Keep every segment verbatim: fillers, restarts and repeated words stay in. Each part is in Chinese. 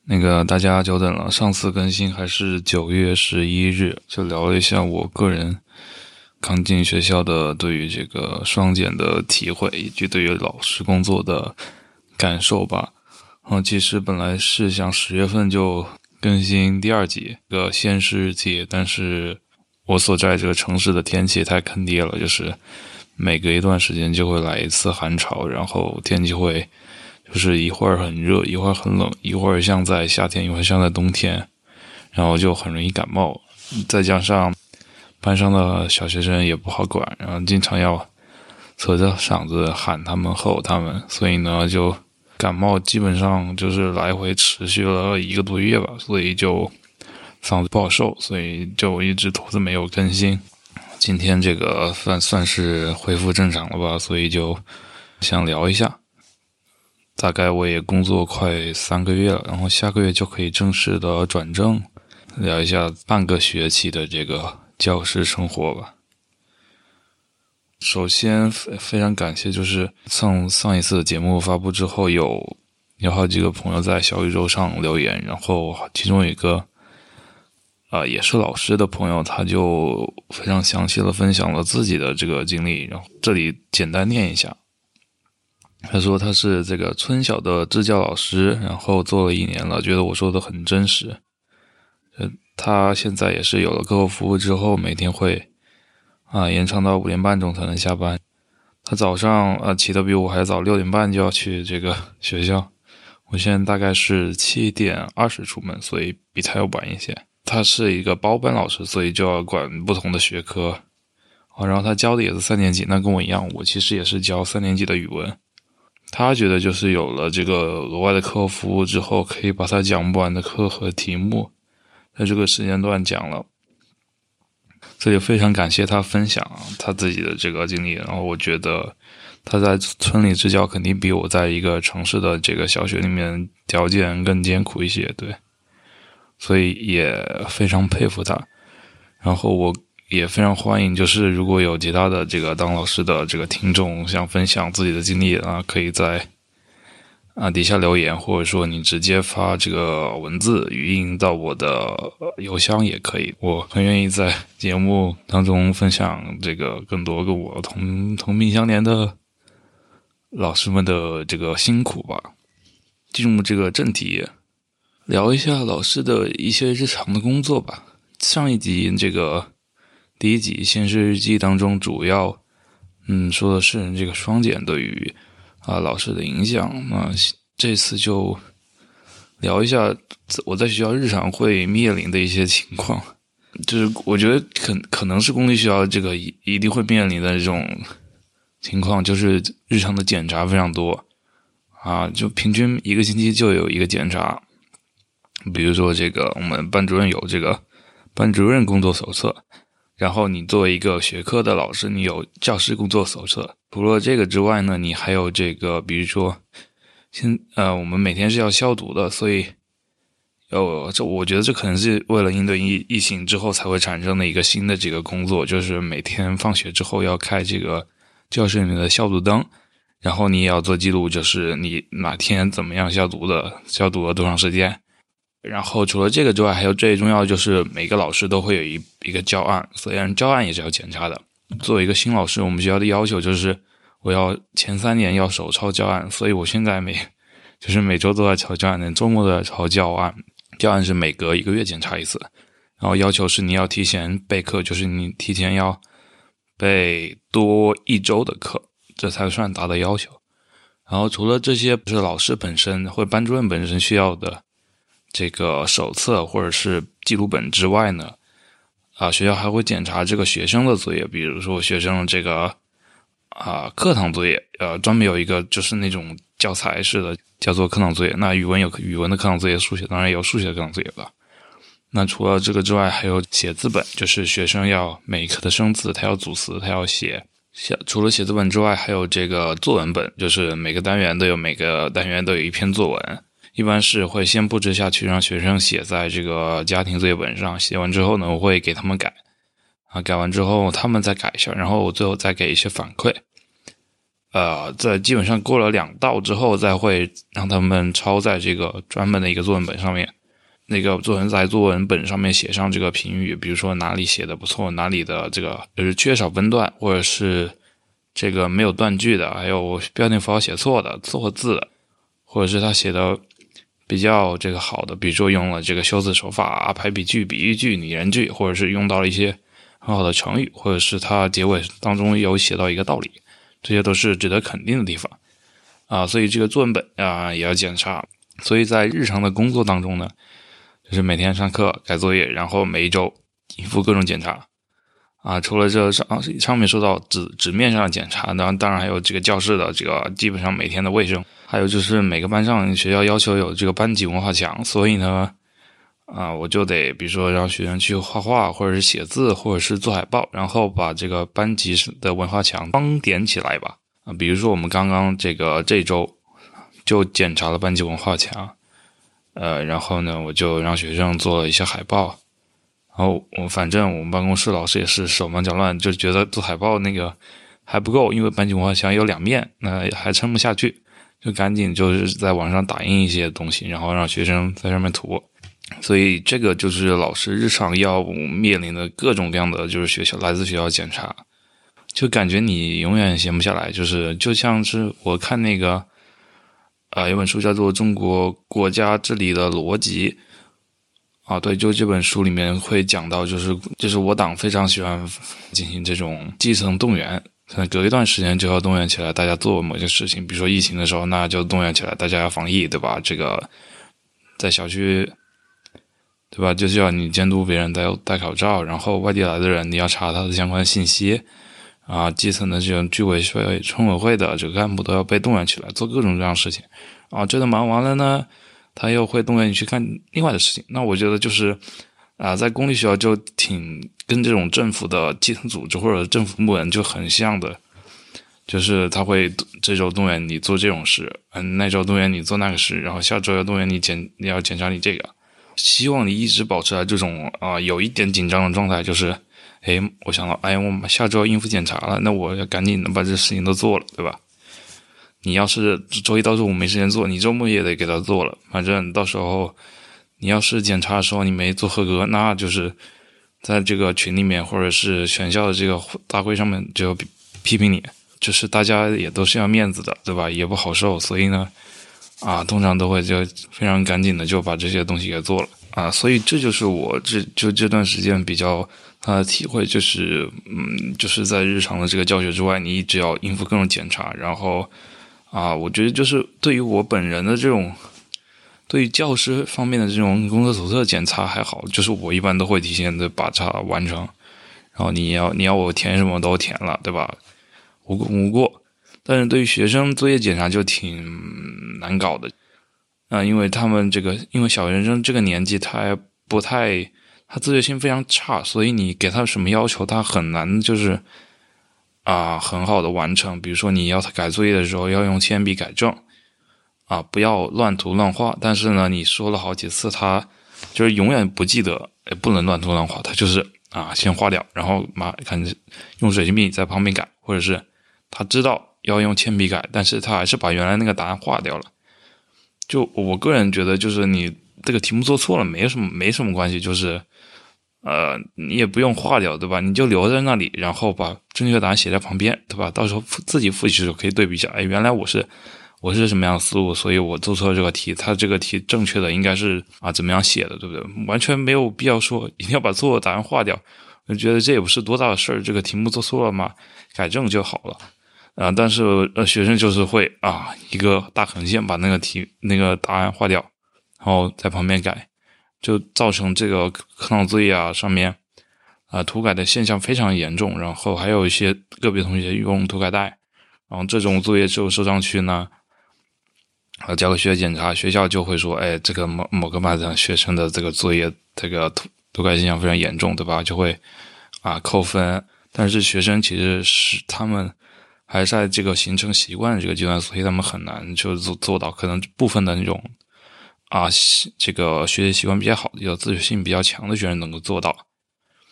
那个大家久等了，上次更新还是九月十一日，就聊了一下我个人刚进学校的对于这个双减的体会，以及对于老师工作的感受吧。嗯，其实本来是想十月份就更新第二集的现实日记，但是我所在这个城市的天气太坑爹了，就是每隔一段时间就会来一次寒潮，然后天气会就是一会儿很热，一会儿很冷，一会儿像在夏天，一会儿像在冬天，然后就很容易感冒。再加上班上的小学生也不好管，然后经常要扯着嗓子喊他们吼他们，所以呢就感冒基本上就是来回持续了一个多月吧，所以就嗓子不好受，所以就一直拖着没有更新。今天这个算算是恢复正常了吧，所以就想聊一下。大概我也工作快三个月了，然后下个月就可以正式的转正，聊一下半个学期的这个教师生活吧。首先非常感谢，就是上上一次节目发布之后，有有好几个朋友在小宇宙上留言，然后其中有一个啊、呃、也是老师的朋友，他就非常详细的分享了自己的这个经历，然后这里简单念一下。他说他是这个村小的支教老师，然后做了一年了，觉得我说的很真实。呃，他现在也是有了课后服务之后，每天会啊延长到五点半钟才能下班。他早上啊起得比我还早，六点半就要去这个学校。我现在大概是七点二十出门，所以比他要晚一些。他是一个包班老师，所以就要管不同的学科。啊，然后他教的也是三年级，那跟我一样，我其实也是教三年级的语文。他觉得就是有了这个额外的课后服务之后，可以把他讲不完的课和题目在这个时间段讲了。这里非常感谢他分享他自己的这个经历，然后我觉得他在村里支教肯定比我在一个城市的这个小学里面条件更艰苦一些，对，所以也非常佩服他。然后我也非常欢迎，就是如果有其他的这个当老师的这个听众想分享自己的经历啊，可以在啊底下留言，或者说你直接发这个文字语音到我的邮箱也可以。我很愿意在节目当中分享这个更多跟我同同病相怜的老师们的这个辛苦吧。进入这个正题，聊一下老师的一些日常的工作吧。上一集这个第一集现实日记当中主要嗯说的是这个双减对于啊老师的影响，那这次就聊一下我在学校日常会面临的一些情况。就是我觉得可可能是公立学校这个一一定会面临的这种情况，就是日常的检查非常多啊，就平均一个星期就有一个检查。比如说这个我们班主任有这个班主任工作手册，然后你作为一个学科的老师，你有教师工作手册。除了这个之外呢，你还有这个比如说现呃我们每天是要消毒的，所以呃这我觉得这可能是为了应对疫疫情之后才会产生的一个新的这个工作，就是每天放学之后要开这个教室里面的消毒灯，然后你也要做记录，就是你哪天怎么样消毒的，消毒了多长时间。然后除了这个之外，还有最重要的就是每个老师都会有一一个教案，虽然教案也是要检查的。作为一个新老师，我们学校的要求就是我要前三年要手抄教案，所以我现在每就是每周都在抄教案，周末都在抄教案。教案是每隔一个月检查一次，然后要求是你要提前备课，就是你提前要备多一周的课，这才算达到要求。然后除了这些不是老师本身或者班主任本身需要的这个手册或者是记录本之外呢，啊，学校还会检查这个学生的作业，比如说学生的这个啊课堂作业，呃，专门有一个就是那种教材式的叫做课堂作业。那语文有语文的课堂作业，数学当然也有数学的课堂作业吧。那除了这个之外，还有写字本，就是学生要每一课的生字，他要组词，他要写。除了写字本之外，还有这个作文本，就是每个单元都有每个单元都有一篇作文。一般是会先布置下去，让学生写在这个家庭作业本上，写完之后呢，我会给他们改啊，改完之后他们再改一下，然后我最后再给一些反馈。 呃，在基本上过了两道之后，再会让他们抄在这个专门的一个作文本上面。那个作文在作文本上面写上这个评语，比如说哪里写的不错，哪里的这个就是缺少分段，或者是这个没有断句的，还有标点符号写错的、错字的，或者是他写的比较这个好的，比如说用了这个修辞手法、排比句、比喻句、拟人句，或者是用到了一些很好的成语，或者是他结尾当中有写到一个道理，这些都是值得肯定的地方啊。所以这个作文本啊也要检查。所以在日常的工作当中呢，就是每天上课改作业，然后每一周应付各种检查啊。除了这上上面说到纸纸面上的检查，然后当然还有这个教室的这个基本上每天的卫生，还有就是每个班上学校要求有这个班级文化墙，所以呢啊，我就得比如说让学生去画画，或者是写字，或者是做海报，然后把这个班级的文化墙装点起来吧。啊，比如说我们刚刚这个这周就检查了班级文化墙。呃，然后呢，我就让学生做了一些海报，然后我反正我们办公室老师也是手忙脚乱，就觉得做海报那个还不够，因为班级文化墙有两面，那还撑不下去，就赶紧就是在网上打印一些东西，然后让学生在上面涂。所以这个就是老师日常要面临的各种各样的就是学校来自学校检查，就感觉你永远闲不下来，就是就像是我看那个啊，有本书叫做《中国国家治理的逻辑》啊，对，就这本书里面会讲到，就是就是我党非常喜欢进行这种基层动员，可能隔一段时间就要动员起来，大家做某些事情，比如说疫情的时候，那就动员起来，大家要防疫，对吧？这个在小区，对吧？就是要你监督别人戴戴口罩，然后外地来的人你要查他的相关信息。啊，基层的这种居委会、村委会的这个干部都要被动员起来做各种各样的事情啊。这个忙完了呢，他又会动员你去干另外的事情。那我觉得就是啊，在公立学校就挺跟这种政府的基层组织或者政府部门就很像的，就是他会这周动员你做这种事，嗯，那周动员你做那个事，然后下周要动员你检你要检查你这个，希望你一直保持在这种啊有一点紧张的状态，就是。诶，我想到，哎，我们下周应付检查了，那我要赶紧的把这事情都做了，对吧？你要是周一到周五没时间做，你周末也得给他做了。反正到时候你要是检查的时候你没做合格，那就是在这个群里面或者是全校的这个大会上面就批评你，就是大家也都是要面子的，对吧？也不好受，所以呢，啊，通常都会就非常赶紧的就把这些东西给做了啊。所以这就是我这就这段时间比较。他的体会就是，嗯，就是在日常的这个教学之外，你一直要应付各种检查，然后，啊，我觉得就是对于我本人的这种，对于教师方面的这种工作手册检查还好，就是我一般都会提前的把它完成，然后你要你要我填什么都填了，对吧？无过无过，但是对于学生作业检查就挺难搞的，啊、呃，因为他们这个，因为小学生这个年纪，他还不太。他自觉性非常差，所以你给他什么要求，他很难就是啊、呃、很好的完成。比如说你要他改作业的时候要用铅笔改正啊，不要乱涂乱画。但是呢，你说了好几次，他就是永远不记得，也不能乱涂乱画。他就是啊先画掉，然后马看用水性笔在旁边改，或者是他知道要用铅笔改，但是他还是把原来那个答案划掉了。就我个人觉得，就是你这个题目做错了，没什么没什么关系，就是。呃，你也不用划掉，对吧？你就留在那里，然后把正确答案写在旁边，对吧？到时候自己复习的时候可以对比一下，哎，原来我是我是什么样的思路，所以我做错了这个题，它这个题正确的应该是啊怎么样写的，对不对？完全没有必要说一定要把错的答案划掉，我觉得这也不是多大的事儿，这个题目做错了嘛，改正就好了。啊、呃，但是呃学生就是会啊一个大横线把那个题那个答案划掉，然后在旁边改。就造成这个课堂作业啊上面啊、呃、涂改的现象非常严重，然后还有一些个别同学用涂改带，然后这种作业之后收上去呢，呃交给学校检查，学校就会说，哎，这个某某个班的学生的这个作业这个涂涂改现象非常严重，对吧？就会啊扣分。但是学生其实是他们还是在这个形成习惯的这个阶段，所以他们很难就做做到，可能部分的那种。啊，这个学习习惯比较好的、有自主性比较强的学生能够做到。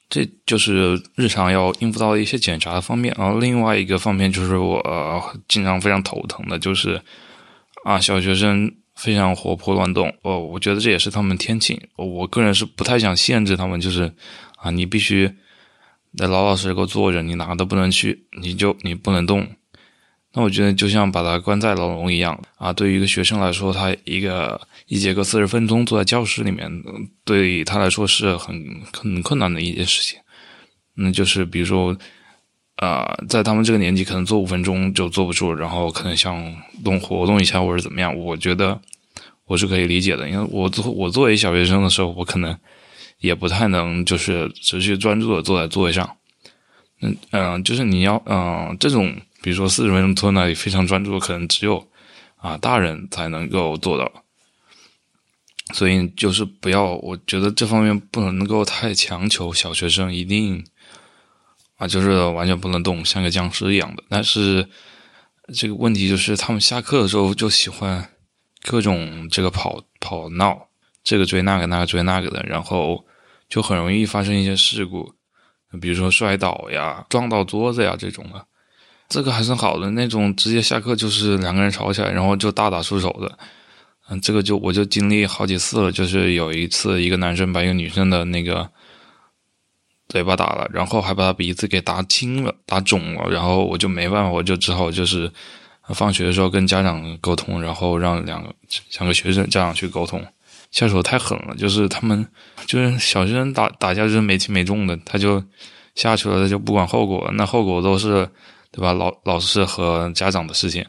这就是日常要应付到的一些检查的方面。然后另外一个方面就是我、呃、经常非常头疼的，就是啊，小学生非常活泼乱动，哦，我觉得这也是他们天性。我个人是不太想限制他们，就是啊，你必须得老老实实给我坐着，你哪都不能去，你就你不能动。那我觉得就像把他关在牢笼一样啊。对于一个学生来说，他一个一节课四十分钟坐在教室里面，对于他来说是很很困难的一件事情。嗯，就是比如说，呃，在他们这个年纪，可能坐五分钟就坐不住，然后可能想动活动一下或者怎么样，我觉得我是可以理解的。因为我作我作为小学生的时候，我可能也不太能就是持续专注的坐在座位上。嗯嗯、呃，就是你要嗯、呃、这种。比如说四十分钟坐那里非常专注，可能只有啊大人才能够做到，所以就是不要，我觉得这方面不能够太强求小学生一定啊就是完全不能动，像个僵尸一样的。但是这个问题就是他们下课的时候就喜欢各种这个跑跑闹，这个追那个，那个追那个的，然后就很容易发生一些事故，比如说摔倒呀、撞到桌子呀这种的。这个还是好的，那种直接下课就是两个人吵起来，然后就大打出手的，嗯，这个就我就经历好几次了。就是有一次，一个男生把一个女生的那个嘴巴打了，然后还把她鼻子给打青了、打肿了，然后我就没办法，我就只好就是放学的时候跟家长沟通，然后让两个两个学生家长去沟通。下手太狠了，就是他们就是小学生打打架就是没轻没重的，他就下去了，他就不管后果，那后果都是。对吧？老老师和家长的事情，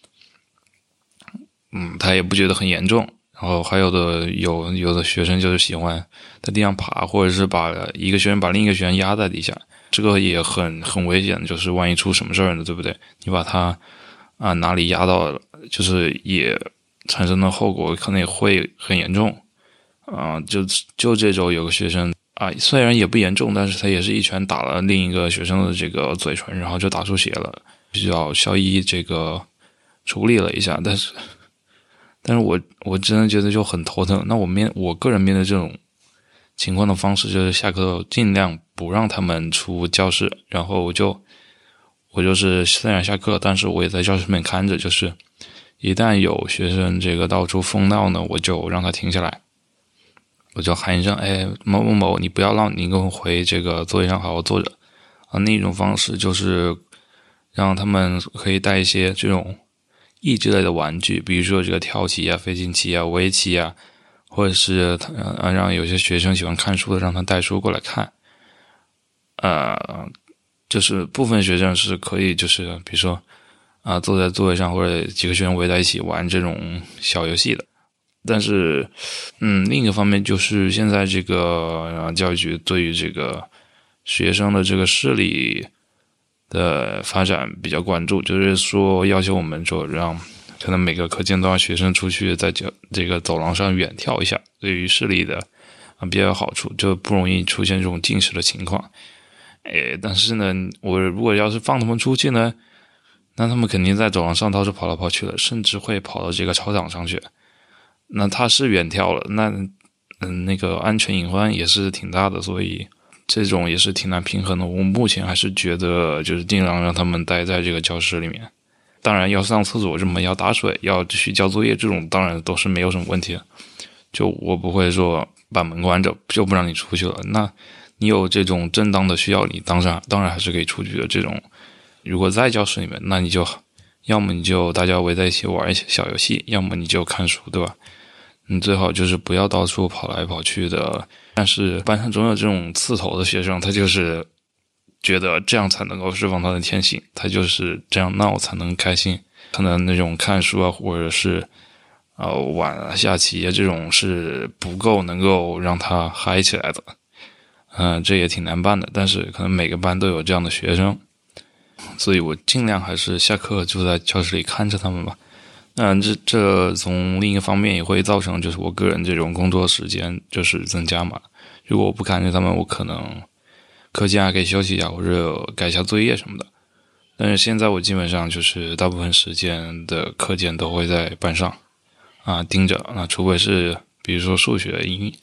嗯，他也不觉得很严重。然后还有的有有的学生就是喜欢在地上爬，或者是把一个学生把另一个学生压在地下，这个也很很危险。就是万一出什么事儿呢，对不对？你把他啊哪里压到了，就是也产生的后果可能也会很严重啊。就就这周有个学生。啊，虽然也不严重，但是他也是一拳打了另一个学生的这个嘴唇，然后就打出血了，需要校医这个处理了一下。但是，但是我我真的觉得就很头疼。那我面我个人面对这种情况的方式，就是下课尽量不让他们出教室，然后我就我就是虽然下课，但是我也在教室里面看着，就是一旦有学生这个到处疯闹呢，我就让他停下来。我就喊一声，哎，某某某，你不要让你给我回这个座位上好好坐着啊。那种方式就是让他们可以带一些这种益智类的玩具，比如说这个跳棋啊、飞行棋啊、围棋啊，或者是啊让有些学生喜欢看书的，让他带书过来看。呃，就是部分学生是可以，就是比如说啊坐在座位上，或者几个学生围在一起玩这种小游戏的。但是，嗯，另一个方面就是现在这个、呃、教育局对于这个学生的这个视力的发展比较关注，就是说要求我们说让可能每个课间都让学生出去在这个走廊上远眺一下，对于视力的啊比较有好处，就不容易出现这种近视的情况。哎，但是呢，我如果要是放他们出去呢，那他们肯定在走廊上到处跑来跑去了，甚至会跑到这个操场上去。那他是远眺了，那嗯，那个安全隐患也是挺大的，所以这种也是挺难平衡的。我目前还是觉得，就是尽量让他们待在这个教室里面。当然，要上厕所什么，要打水，要去交作业，这种当然都是没有什么问题的。就我不会说把门关着就不让你出去了。那你有这种正当的需要，你当然当然还是可以出去的。这种如果在教室里面，那你就要么你就大家围在一起玩一些小游戏，要么你就看书，对吧？你最好就是不要到处跑来跑去的。但是班上总有这种刺头的学生，他就是觉得这样才能够释放他的天性，他就是这样闹才能开心。可能那种看书啊，或者是呃玩啊、下棋啊，这种是不够能够让他嗨起来的。嗯、呃，这也挺难办的。但是可能每个班都有这样的学生，所以我尽量还是下课就在教室里看着他们吧。那这这从另一个方面也会造成，就是我个人这种工作时间就是增加嘛。如果我不看着他们，我可能课间还可以休息一下，或者改一下作业什么的。但是现在我基本上就是大部分时间的课间都会在班上啊盯着。那除非是比如说数学、英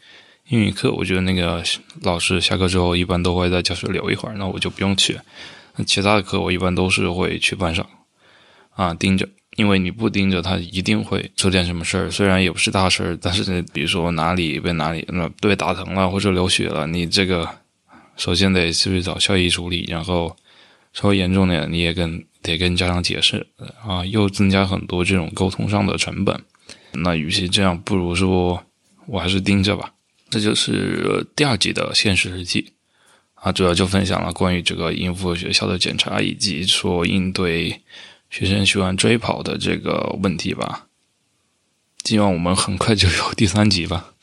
英语课我觉得那个老师下课之后一般都会在教室留一会儿，那我就不用去。其他的课我一般都是会去班上啊盯着，因为你不盯着他一定会出点什么事儿，虽然也不是大事儿，但是比如说哪里被哪里那被打疼了或者流血了，你这个首先得去找校医处理，然后稍微严重点你也跟得跟家长解释啊，又增加很多这种沟通上的成本。那与其这样，不如说我还是盯着吧。这就是第二集的现实日记啊，主要就分享了关于这个应付学校的检查，以及说应对学生喜欢追跑的这个问题吧。希望我们很快就有第三集吧。